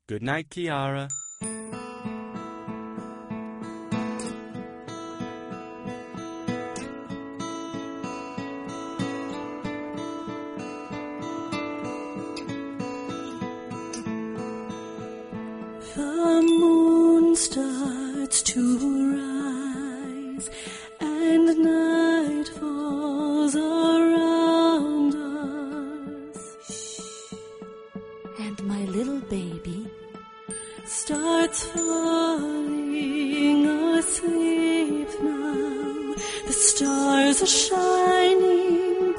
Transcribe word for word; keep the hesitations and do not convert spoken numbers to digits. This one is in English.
Good night, Kiara. The moon starts to rise, and night falls around us. And my little baby starts falling asleep now. The stars are shining